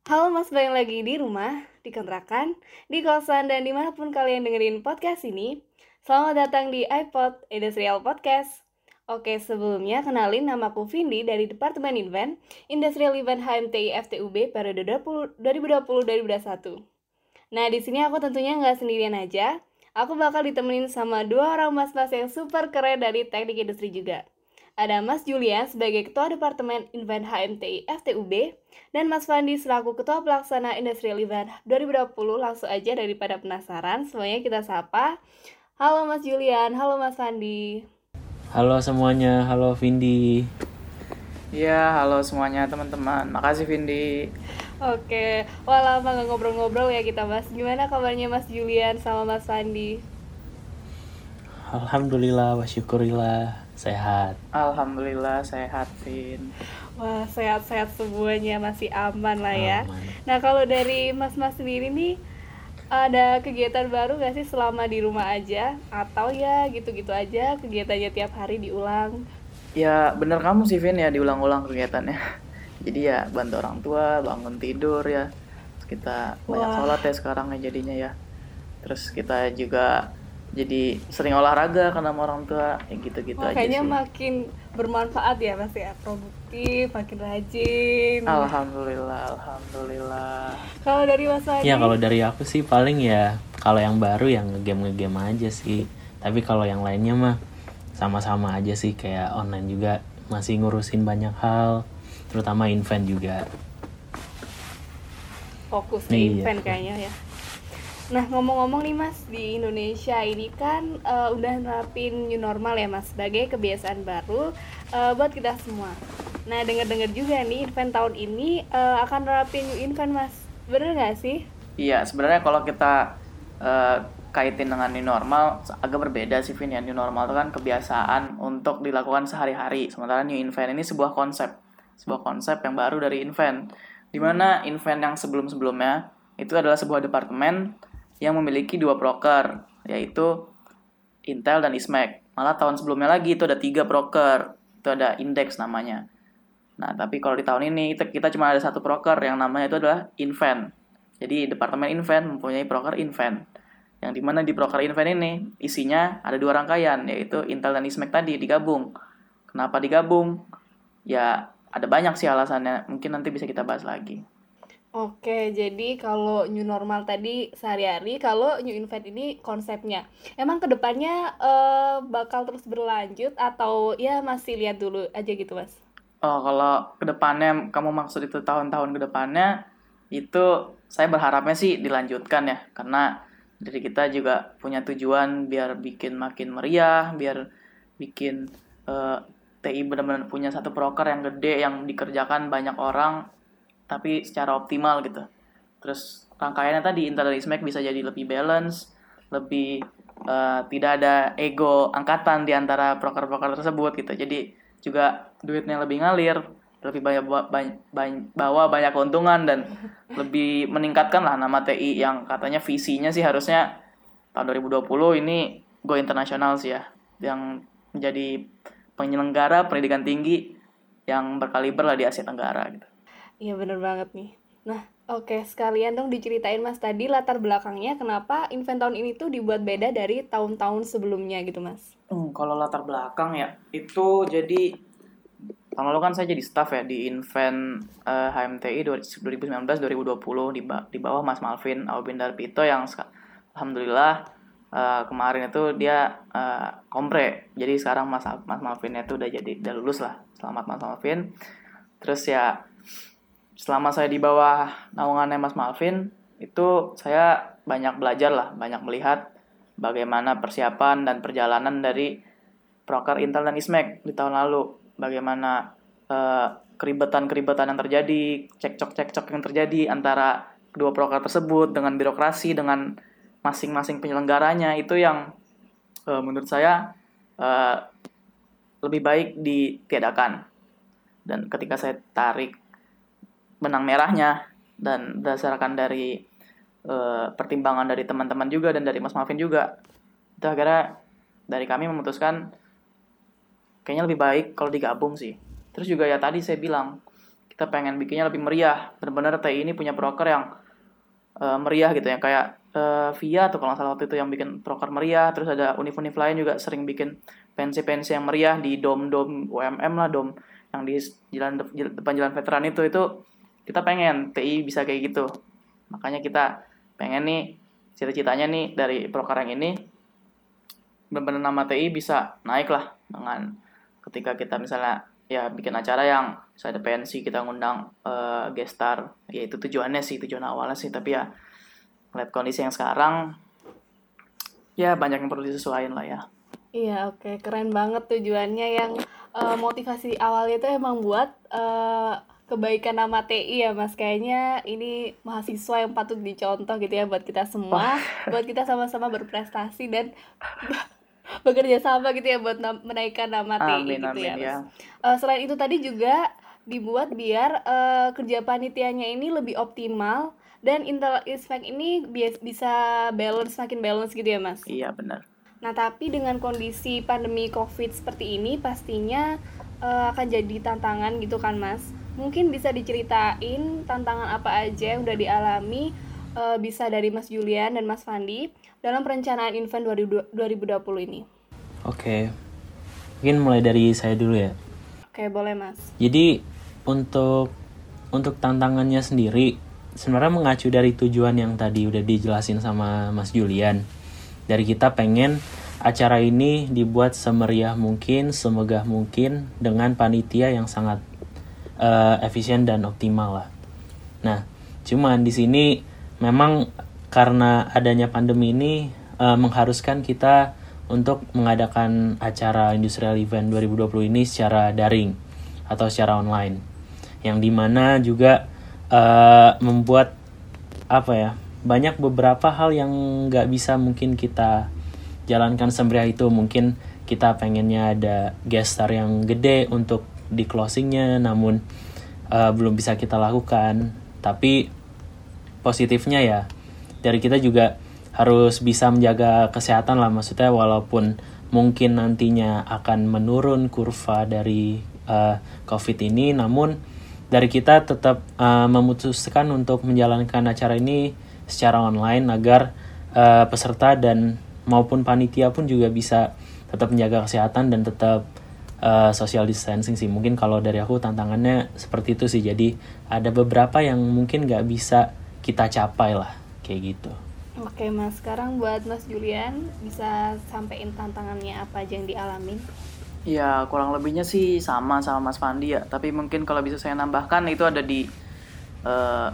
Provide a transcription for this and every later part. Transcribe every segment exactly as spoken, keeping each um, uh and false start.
Halo Mas, balik lagi di rumah, di kontrakan, di kosan, dan dimanapun kalian dengerin podcast ini. Selamat datang di iPod Industrial Podcast. Oke, sebelumnya kenalin namaku Vindi dari Departemen Event, Industrial Event H M T I F T U B periode dua ribu dua puluh dua ribu dua puluh satu. Nah, di sini aku tentunya nggak sendirian aja. Aku bakal ditemenin sama dua orang mas-mas yang super keren dari teknik industri juga. Ada Mas Julian sebagai Ketua Departemen Event H M T I F T U B dan Mas Fandi selaku Ketua Pelaksana Industrial Event dua ribu dua puluh. Langsung aja daripada penasaran, semuanya kita sapa. Halo Mas Julian, halo Mas Fandi. Halo semuanya, halo Vindi. Iya, halo semuanya teman-teman. Makasih Vindi. Oke, wah lama gak ngobrol-ngobrol ya kita Mas. Gimana kabarnya Mas Julian sama Mas Fandi? Alhamdulillah, wa syukurillah, sehat. Alhamdulillah sehat, Vin. Wah, sehat-sehat semuanya, masih aman lah ya. Aman. Nah, kalau dari Mas-Mas sendiri nih, ada kegiatan baru gak sih selama di rumah aja? Atau ya gitu-gitu aja, kegiatannya tiap hari diulang? Ya bener kamu sih Vin ya, diulang-ulang kegiatannya. Jadi ya bantu orang tua, bangun tidur ya. Terus kita banyak Wah, sholat ya sekarang ya jadinya ya. Terus kita juga jadi sering olahraga karena sama orang tua, ya gitu-gitu wah aja kayaknya sih. makin bermanfaat ya Mas ya, produktif, makin rajin. Alhamdulillah, alhamdulillah. Kalau dari Mas Ya Adi, kalau dari aku sih paling ya kalau yang baru yang ngegame ngegame aja sih. Tapi kalau yang lainnya mah sama-sama aja sih, kayak online juga masih ngurusin banyak hal, terutama event juga. fokus ke Iya. event kayaknya ya. Nah, ngomong-ngomong nih Mas, di Indonesia ini kan uh, udah nerapin new normal ya Mas, sebagai kebiasaan baru uh, buat kita semua. Nah, denger-denger juga nih event tahun ini uh, akan nerapin new event Mas. Bener nggak sih? Iya, sebenarnya kalau kita eh, kaitin dengan new normal agak berbeda sih Vin ya. New normal itu kan kebiasaan untuk dilakukan sehari-hari. Sementara new invent ini sebuah konsep, sebuah konsep yang baru dari invent. Di mana invent yang sebelum-sebelumnya itu adalah sebuah departemen yang memiliki dua broker, yaitu Intel dan Ismac. Malah tahun sebelumnya lagi itu ada tiga broker, itu ada Index namanya. Nah, tapi kalau di tahun ini kita cuma ada satu broker yang namanya itu adalah Invent. Jadi Departemen Invent mempunyai broker Invent. Yang dimana di broker Invent ini isinya ada dua rangkaian, yaitu Intel dan Ismac tadi digabung. Kenapa digabung? Ya ada banyak sih alasannya, mungkin nanti bisa kita bahas lagi. Oke, jadi kalau new normal tadi sehari-hari, kalau new event ini konsepnya. Emang kedepannya uh, bakal terus berlanjut atau ya masih lihat dulu aja gitu Mas? Oh, kalau kedepannya kamu maksud itu tahun-tahun kedepannya, itu saya berharapnya sih dilanjutkan ya, karena dari kita juga punya tujuan biar bikin makin meriah, biar bikin eh, T I benar-benar punya satu proker yang gede yang dikerjakan banyak orang tapi secara optimal gitu. Terus rangkaiannya tadi Intel dan Ismac bisa jadi lebih balance, lebih eh, tidak ada ego angkatan di antara proker-proker tersebut gitu. Jadi juga duitnya lebih ngalir, lebih banyak bawa banyak keuntungan dan lebih meningkatkan lah nama T I yang katanya visinya sih harusnya tahun dua ribu dua puluh ini go internasional sih ya, yang menjadi penyelenggara pendidikan tinggi yang berkaliber lah di Asia Tenggara gitu. Iya bener banget nih. Nah, oke sekalian dong diceritain Mas tadi latar belakangnya kenapa event tahun ini tuh dibuat beda dari tahun-tahun sebelumnya gitu Mas. Hmm, kalau latar belakang ya itu jadi tahun lalu kan saya jadi staff ya di event uh, H M T I dua ribu sembilan belas dua ribu dua puluh di, ba- di bawah Mas Malvin Aubindar Pito yang alhamdulillah uh, kemarin itu dia uh, kompre. Jadi sekarang Mas Mas Malvinnya itu udah jadi udah lulus lah. Selamat Mas Malvin. Terus ya selama saya di bawah naungannya Mas Malvin itu saya banyak belajar lah, banyak melihat bagaimana persiapan dan perjalanan dari proker Intel dan Ismac di tahun lalu, bagaimana eh, keribetan-keribetan yang terjadi, cekcok-cekcok yang terjadi antara kedua proker tersebut dengan birokrasi, dengan masing-masing penyelenggaranya, itu yang eh, menurut saya eh, lebih baik ditiadakan. Dan ketika saya tarik benang merahnya dan berdasarkan dari uh, pertimbangan dari teman-teman juga dan dari Mas Malvin juga, itu akhirnya dari kami memutuskan kayaknya lebih baik kalau digabung sih. Terus juga ya tadi saya bilang kita pengen bikinnya lebih meriah. Benar-benar T I ini punya proker yang uh, meriah gitu ya, kayak uh, Via atau kalau nggak salah waktu itu yang bikin proker meriah. Terus ada univ-univ lain juga sering bikin pensi-pensi yang meriah di dom-dom U M M lah, dom yang di jalan depan jalan veteran itu. Itu kita pengen T I bisa kayak gitu. Makanya kita pengen nih, cita-citanya nih dari proker yang ini benar-benar nama T I bisa naik lah dengan ketika kita misalnya ya bikin acara yang bisa ada pensi, kita ngundang uh, guest star. Ya itu tujuannya sih, tujuan awalnya sih. Tapi ya ngeliat kondisi yang sekarang, ya banyak yang perlu disesuaikan lah ya. Iya, oke, okay. Keren banget tujuannya yang uh, motivasi awalnya itu emang buat uh, kebaikan nama T I ya Mas. Kayaknya ini mahasiswa yang patut dicontoh gitu ya buat kita semua, buat kita sama-sama berprestasi dan bekerja sama gitu ya buat na- menaikkan nama T I Amin, gitu amin, ya Mas. ya. Uh, selain itu tadi juga dibuat biar uh, kerja panitianya ini lebih optimal dan Intel Inspect ini bi- bisa balance, makin balance gitu ya Mas. Iya benar. Nah, tapi dengan kondisi pandemi COVID seperti ini pastinya uh, akan jadi tantangan gitu kan Mas. Mungkin bisa diceritain tantangan apa aja yang udah dialami, uh, bisa dari Mas Julian dan Mas Fandi dalam perencanaan event dua ribu dua puluh ini. Oke, mungkin mulai dari saya dulu ya. Oke, boleh Mas. Jadi untuk untuk tantangannya sendiri sebenarnya mengacu dari tujuan yang tadi udah dijelasin sama Mas Julian. Dari kita pengen acara ini dibuat semeriah mungkin, semegah mungkin dengan panitia yang sangat uh, efisien dan optimal lah. Nah, cuman di sini memang karena adanya pandemi ini uh, mengharuskan kita untuk mengadakan acara Industrial Event dua ribu dua puluh ini secara daring atau secara online, yang dimana juga uh, membuat apa ya, banyak beberapa hal yang nggak bisa mungkin kita jalankan semeriah itu. Mungkin kita pengennya ada guest star yang gede untuk di closingnya, namun uh, belum bisa kita lakukan. Tapi positifnya ya dari kita juga harus bisa menjaga kesehatan lah, maksudnya walaupun mungkin nantinya akan menurun kurva dari uh, COVID ini, namun dari kita tetap uh, memutuskan untuk menjalankan acara ini secara online agar uh, peserta dan maupun panitia pun juga bisa tetap menjaga kesehatan dan tetap uh, social distancing sih. Mungkin kalau dari aku tantangannya seperti itu sih. Jadi ada beberapa yang mungkin nggak bisa kita capai lah kayak gitu. Oke Mas, sekarang buat Mas Julian bisa sampein tantangannya apa aja yang dialamin? Ya kurang lebihnya sih sama sama Mas Fandi ya. Tapi mungkin kalau bisa saya nambahkan itu ada di uh,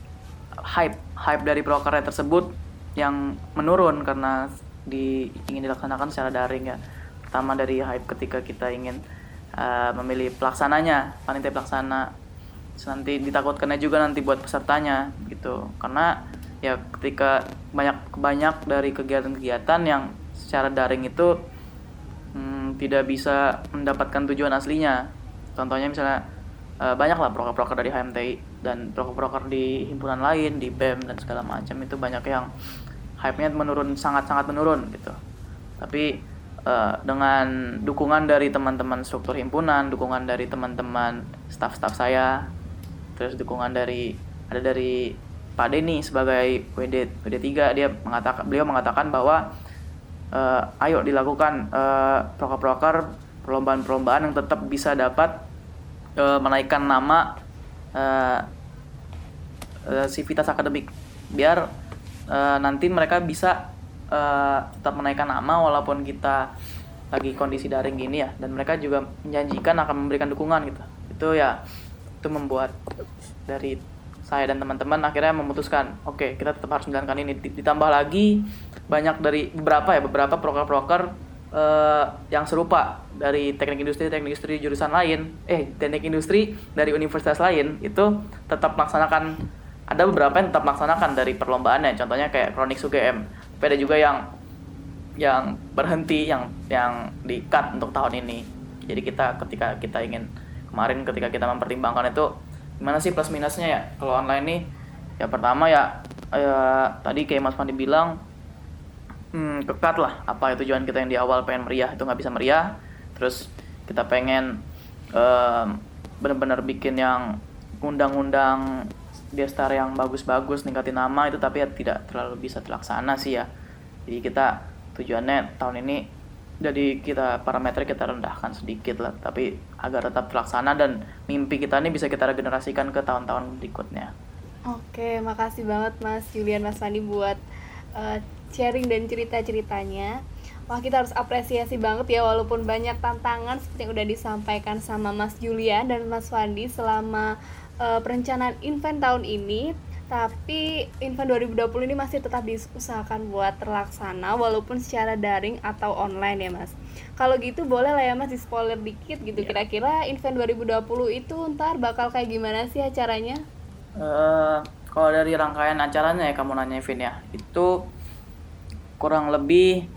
hype hype dari prokernya tersebut yang menurun karena di ingin dilaksanakan secara daring ya. Pertama dari hype ketika kita ingin uh, memilih pelaksananya, panitia pelaksana. Terus nanti ditakutkannya juga nanti buat pesertanya gitu. Karena ya ketika banyak banyak dari kegiatan-kegiatan yang secara daring itu hmm, tidak bisa mendapatkan tujuan aslinya. Contohnya misalnya uh, banyak lah proker-proker dari H M T I dan proker-proker di himpunan lain, di B E M dan segala macam, itu banyak yang hype-nya menurun, sangat-sangat menurun gitu. Tapi uh, dengan dukungan dari teman-teman struktur himpunan, dukungan dari teman-teman staf-staf saya, terus dukungan dari ada dari Pak Denny sebagai W D W D tiga, dia mengatakan beliau mengatakan bahwa uh, ayo dilakukan uh, proker-proker, perlombaan-perlombaan yang tetap bisa dapat uh, menaikkan nama uh, uh, sivitas akademik, biar uh, nanti mereka bisa uh, tetap menaikkan nama walaupun kita lagi kondisi daring gini ya, dan mereka juga menjanjikan akan memberikan dukungan gitu. Itu ya, itu membuat dari saya dan teman-teman akhirnya memutuskan, oke okay, kita tetap harus menjalankan ini. Ditambah lagi banyak dari beberapa ya beberapa proker-proker uh, yang serupa dari teknik industri teknik industri jurusan lain, eh teknik industri dari universitas lain itu tetap melaksanakan. Ada beberapa yang tetap melaksanakan dari perlombaannya, contohnya kayak Chronics U G M. Tapi ada juga yang yang berhenti, yang yang di-cut untuk tahun ini. Jadi kita ketika kita ingin kemarin ketika kita mempertimbangkan itu gimana sih plus minusnya ya kalau online nih, ya pertama ya, ya tadi kayak Mas Fandi bilang, hmm, kekat lah apa ya tujuan kita yang di awal pengen meriah itu nggak bisa meriah. Terus kita pengen um, benar-benar bikin yang undang-undang gestar yang bagus-bagus ningkatin nama itu, tapi ya tidak terlalu bisa terlaksana sih ya. Jadi kita tujuannya tahun ini jadi kita parameter kita rendahkan sedikit lah, tapi agar tetap terlaksana dan mimpi kita ini bisa kita regenerasikan ke tahun-tahun berikutnya. Oke, makasih banget Mas Julian, Mas Fandi buat uh, sharing dan cerita-ceritanya. Wah, kita harus apresiasi banget ya, walaupun banyak tantangan seperti yang udah disampaikan sama Mas Julian dan Mas Fandi selama uh, perencanaan event tahun ini, tapi event dua ribu dua puluh ini masih tetap diusahakan buat terlaksana walaupun secara daring atau online ya Mas. Kalau gitu boleh lah ya Mas di spoiler dikit gitu, yeah. Kira-kira event dua ribu dua puluh itu ntar bakal kayak gimana sih acaranya? Uh, kalau dari rangkaian acaranya ya kamu nanya Vin ya, itu kurang lebih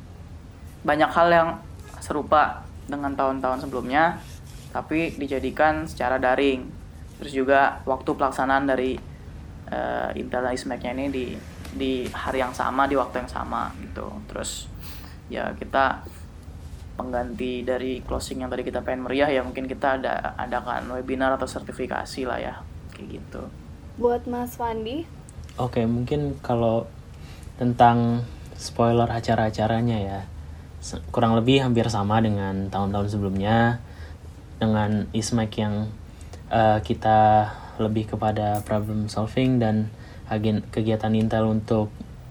banyak hal yang serupa dengan tahun-tahun sebelumnya, tapi dijadikan secara daring. Terus juga waktu pelaksanaan dari uh, Intel dan ISMEC-nya ini di di hari yang sama, di waktu yang sama gitu. Terus ya kita pengganti dari closing yang tadi kita pengen meriah ya, mungkin kita ada adakan webinar atau sertifikasi lah ya, kayak gitu. Buat Mas Fandi? Oke, mungkin kalau tentang spoiler acara-acaranya ya, kurang lebih hampir sama dengan tahun-tahun sebelumnya, dengan ISMEC yang uh, kita lebih kepada problem solving dan agen kegiatan Intel untuk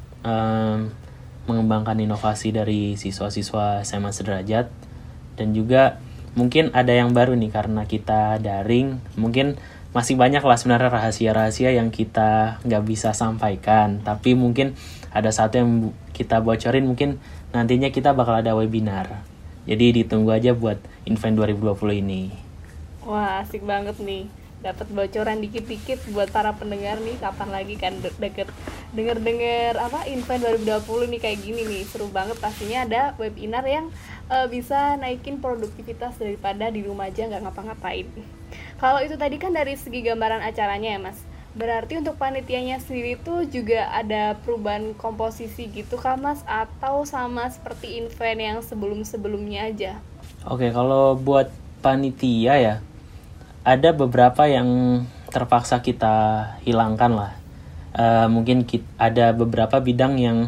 um, mengembangkan inovasi dari siswa-siswa S M A sederajat. Dan juga mungkin ada yang baru nih karena kita daring, mungkin masih banyak lah sebenarnya rahasia-rahasia yang kita nggak bisa sampaikan, tapi mungkin ada satu yang kita bocorin, mungkin nantinya kita bakal ada webinar. Jadi ditunggu aja buat event dua ribu dua puluh ini. Wah, asik banget nih. Dapat bocoran dikit-dikit buat para pendengar nih, kapan lagi kan de- deket denger-denger apa event dua ribu dua puluh nih kayak gini nih. Seru banget pastinya ada webinar yang uh, bisa naikin produktivitas daripada di rumah aja nggak ngapa-ngapain. Kalau itu tadi kan dari segi gambaran acaranya ya Mas. Berarti untuk panitianya sendiri tuh juga ada perubahan komposisi gitu kah Mas? Atau sama seperti event yang sebelum-sebelumnya aja? Oke, kalau buat panitia ya, ada beberapa yang terpaksa kita hilangkan lah. Uh, mungkin kita, ada beberapa bidang yang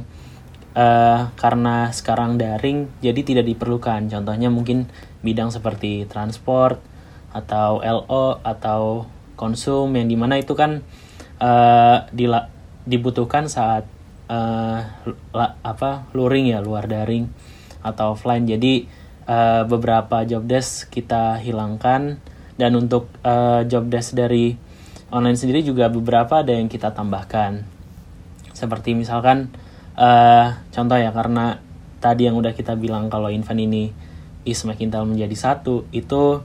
uh, karena sekarang daring jadi tidak diperlukan. Contohnya mungkin bidang seperti transport, atau L O, atau konsum, yang dimana itu kan uh, dila- dibutuhkan saat uh, la- apa luring ya, luar daring atau offline. Jadi uh, beberapa job desk kita hilangkan, dan untuk uh, job desk dari online sendiri juga beberapa ada yang kita tambahkan. Seperti misalkan uh, contoh ya, karena tadi yang udah kita bilang kalau event ini ISMEC Intel menjadi satu, itu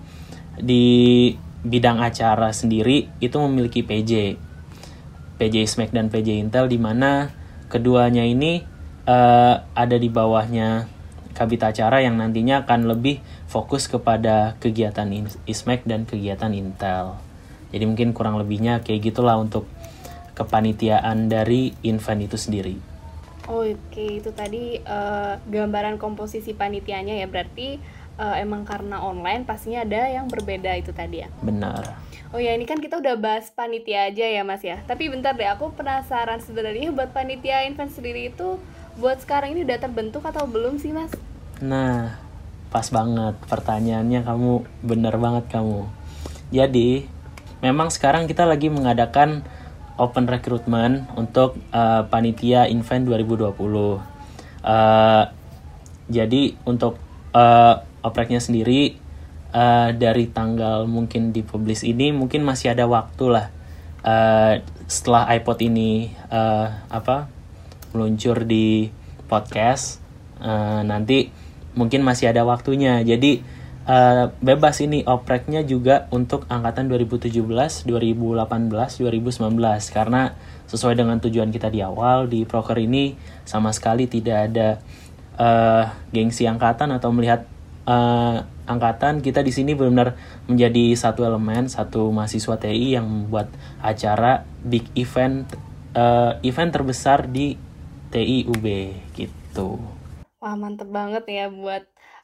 di bidang acara sendiri itu memiliki P J P J ISMEC dan P J Intel, di mana keduanya ini uh, ada di bawahnya Kabit Acara yang nantinya akan lebih fokus kepada kegiatan ISMEC dan kegiatan Intel. Jadi mungkin kurang lebihnya kayak gitulah untuk kepanitiaan dari event itu sendiri. Oh, oke, itu tadi uh, gambaran komposisi panitianya ya, berarti uh, emang karena online pastinya ada yang berbeda itu tadi ya? Benar. Oh ya, ini kan kita udah bahas panitia aja ya Mas ya. Tapi bentar deh, aku penasaran sebenarnya buat panitia event sendiri itu buat sekarang ini udah terbentuk atau belum sih Mas? Nah, pas banget pertanyaannya, kamu bener banget kamu. Jadi, memang sekarang kita lagi mengadakan open recruitment untuk uh, panitia event dua ribu dua puluh. Uh, jadi untuk uh, opreknya sendiri uh, dari tanggal mungkin dipublish ini mungkin masih ada waktu lah. Uh, setelah iPod ini uh, apa meluncur di podcast, uh, nanti mungkin masih ada waktunya. Jadi Uh, bebas ini opreknya juga untuk angkatan dua ribu tujuh belas, dua ribu delapan belas, dua ribu sembilan belas, karena sesuai dengan tujuan kita di awal di proker ini sama sekali tidak ada uh, gengsi angkatan atau melihat uh, angkatan. Kita di sini benar-benar menjadi satu elemen, satu mahasiswa T I yang membuat acara big event uh, event terbesar di T I U B gitu. Wah, mantep banget ya buat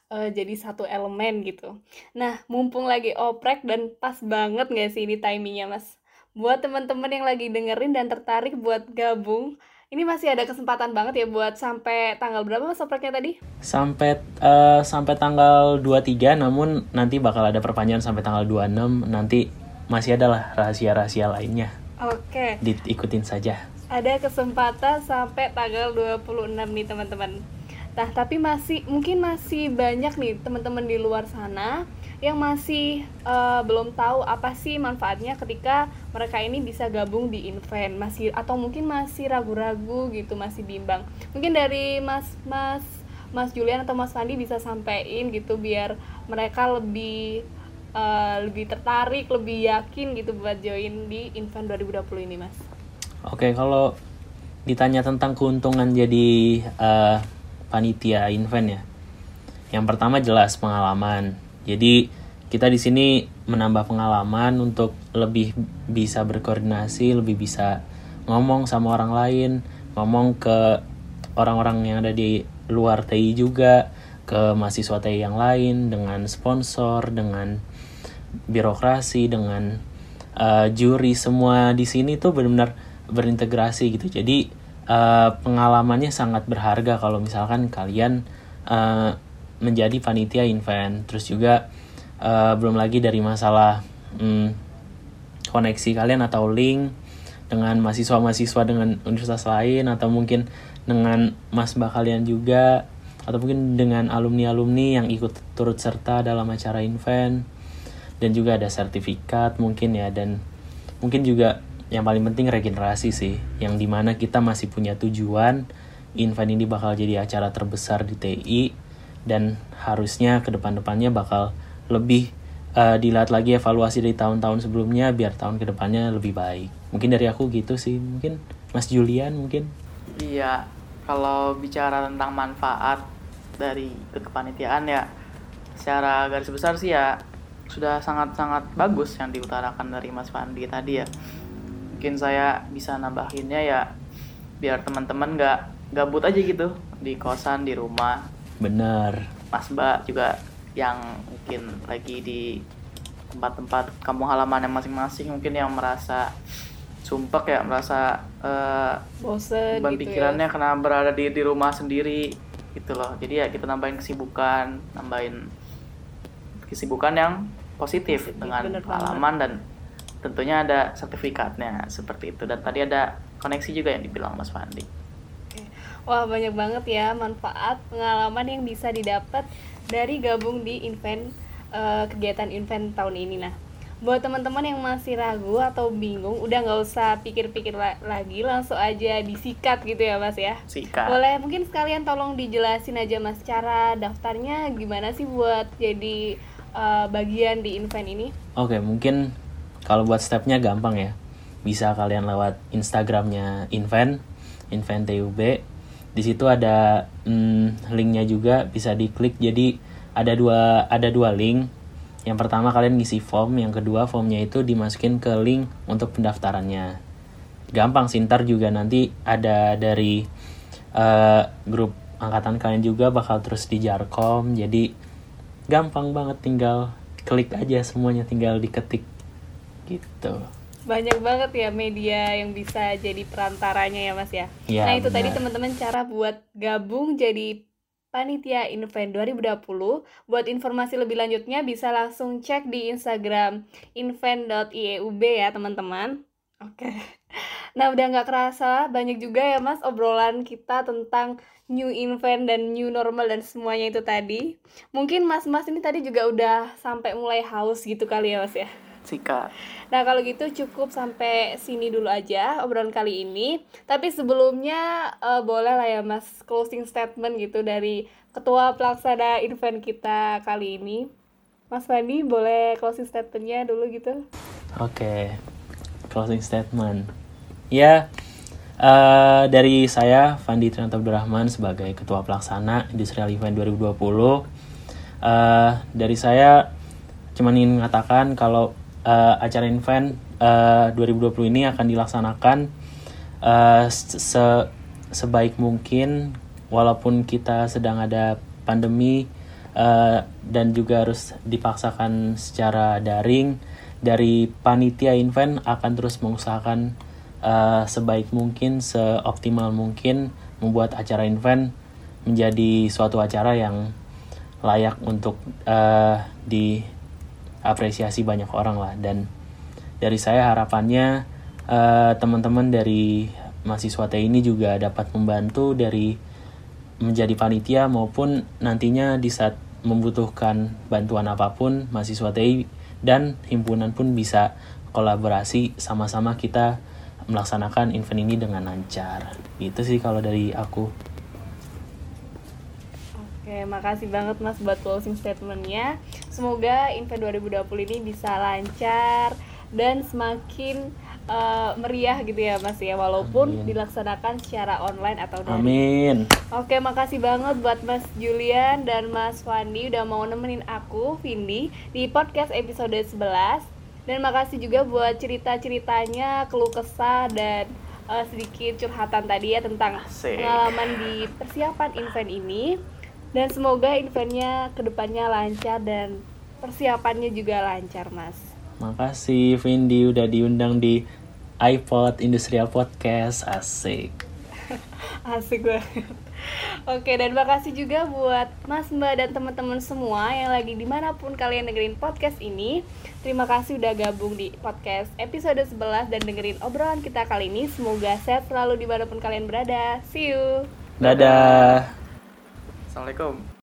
uh, jadi satu elemen gitu. Nah, mumpung lagi oprek dan pas banget nggak sih ini timingnya Mas? Buat teman-teman yang lagi dengerin dan tertarik buat gabung, ini masih ada kesempatan banget ya buat sampai tanggal berapa Mas opreknya tadi? Sampai uh, sampai tanggal dua puluh tiga, namun nanti bakal ada perpanjangan sampai tanggal dua puluh enam. Nanti masih ada lah rahasia-rahasia lainnya. Oke. Diikutin saja. Ada kesempatan sampai tanggal dua puluh enam nih teman-teman. Nah, tapi masih mungkin masih banyak nih teman-teman di luar sana yang masih uh, belum tahu apa sih manfaatnya ketika mereka ini bisa gabung di Inven, masih atau mungkin masih ragu-ragu gitu, masih bimbang. Mungkin dari Mas Mas Mas Julian atau Mas Fandi bisa sampein gitu biar mereka lebih uh, lebih tertarik, lebih yakin gitu buat join di Inven dua ribu dua puluh ini, Mas. Oke, kalau ditanya tentang keuntungan jadi uh, panitia Inven ya, yang pertama jelas pengalaman. Jadi kita di sini menambah pengalaman untuk lebih bisa berkoordinasi, lebih bisa ngomong sama orang lain, ngomong ke orang-orang yang ada di luar T I juga, ke mahasiswa T I yang lain, dengan sponsor, dengan birokrasi, dengan uh, juri, semua di sini tuh benar-benar berintegrasi gitu. Jadi uh, pengalamannya sangat berharga kalau misalkan kalian uh, menjadi panitia Inven. Terus juga uh, belum lagi dari masalah hmm, koneksi kalian atau link dengan mahasiswa-mahasiswa dengan universitas lain, atau mungkin dengan masbah kalian juga, atau mungkin dengan alumni-alumni yang ikut turut serta dalam acara Inven. Dan juga ada sertifikat mungkin ya, dan mungkin juga yang paling penting regenerasi sih, yang dimana kita masih punya tujuan Inven ini bakal jadi acara terbesar di T I, dan harusnya ke depan-depannya bakal lebih uh, dilihat lagi evaluasi dari tahun-tahun sebelumnya biar tahun ke depannya lebih baik. Mungkin dari aku gitu sih. Mungkin Mas Julian mungkin. Iya, kalau bicara tentang manfaat dari kepanitiaan ya, secara garis besar sih ya sudah sangat-sangat bagus yang diutarakan dari Mas Fandi tadi ya. Mungkin saya bisa nambahinnya ya, biar teman-teman gak gabut aja gitu di kosan, di rumah. Benar. Mas Mbak juga yang mungkin lagi di tempat-tempat kampung halaman yang masing-masing, mungkin yang merasa sumpek ya, merasa uh, bosen beban gitu pikirannya ya, karena berada di di rumah sendiri gitu loh. Jadi ya kita nambahin kesibukan, nambahin kesibukan yang positif, positif dengan pengalaman, dan tentunya ada sertifikatnya seperti itu. Dan tadi ada koneksi juga yang dibilang Mas Fandi. Wah, banyak banget ya manfaat pengalaman yang bisa didapat dari gabung di Inven, uh, kegiatan Inven tahun ini. Nah, buat teman-teman yang masih ragu atau bingung, udah nggak usah pikir-pikir la- lagi, langsung aja disikat gitu ya Mas ya. Sikat. Boleh mungkin sekalian tolong dijelasin aja Mas cara daftarnya gimana sih buat jadi uh, bagian di Inven ini? Oke, mungkin kalau buat stepnya gampang ya. Bisa kalian lewat Instagramnya Inven, Inven T U B. Di situ ada hmm, linknya juga, bisa diklik. Jadi ada dua ada dua link. Yang pertama kalian ngisi form, yang kedua formnya itu dimasukin ke link untuk pendaftarannya. Gampang sih, ntar juga nanti ada dari uh, grup angkatan kalian juga bakal terus di Jarkom. Jadi gampang banget, tinggal klik aja semuanya, tinggal diketik gitu. Banyak banget ya media yang bisa jadi perantaranya ya Mas ya. Ya, nah itu benar. tadi teman-teman cara buat gabung jadi panitia Inven dua ribu dua puluh. Buat informasi lebih lanjutnya bisa langsung cek di Instagram inven dot i e u b ya teman-teman. Oke. Nah udah gak kerasa banyak juga ya Mas obrolan kita tentang new Inven dan new normal dan semuanya itu tadi. Mungkin mas-mas ini tadi juga udah sampai mulai haus gitu kali ya Mas ya. Sikat. Nah kalau gitu cukup sampai sini dulu aja obrolan kali ini. Tapi sebelumnya uh, boleh lah ya Mas closing statement gitu dari ketua pelaksana Inven kita kali ini. Mas Fandi boleh closing statementnya dulu gitu. Oke, closing statement. Ya, uh, dari saya Fandi Trianto Abdurrahman sebagai ketua pelaksana Industrial Event dua ribu dua puluh. Uh, dari saya cuma ingin mengatakan kalau Uh, acara Inven uh, dua ribu dua puluh ini akan dilaksanakan uh, se- sebaik mungkin walaupun kita sedang ada pandemi uh, dan juga harus dipaksakan secara daring. Dari panitia event akan terus mengusahakan uh, sebaik mungkin, seoptimal mungkin membuat acara event menjadi suatu acara yang layak untuk uh, diapresiasi banyak orang lah. Dan dari saya harapannya uh, teman-teman dari mahasiswa T I ini juga dapat membantu dari menjadi panitia maupun nantinya di saat membutuhkan bantuan apapun, mahasiswa T I dan himpunan pun bisa kolaborasi, sama-sama kita melaksanakan event ini dengan lancar. Itu sih kalau dari aku. Oke, makasih banget Mas buat closing statement-nya. Semoga event dua ribu dua puluh ini bisa lancar dan semakin uh, meriah gitu ya Mas ya, walaupun Amin. dilaksanakan secara online atau daring. Amin. Oke, makasih banget buat Mas Julian dan Mas Wandi udah mau nemenin aku, Vindi, di podcast episode sebelas. Dan makasih juga buat cerita-ceritanya, keluh kesah dan uh, sedikit curhatan tadi ya tentang Asik. pengalaman di persiapan event ini. Dan semoga eventnya kedepannya lancar dan persiapannya juga lancar, Mas. Makasih Vindi udah diundang di iPod Industrial Podcast. Asik. Asik banget. Oke, dan makasih juga buat Mas, Mbak, dan teman-teman semua yang lagi dimanapun kalian dengerin podcast ini. Terima kasih udah gabung di podcast episode sebelas dan dengerin obrolan kita kali ini. Semoga sehat selalu dimanapun kalian berada. See you. Dadah. Assalamualaikum.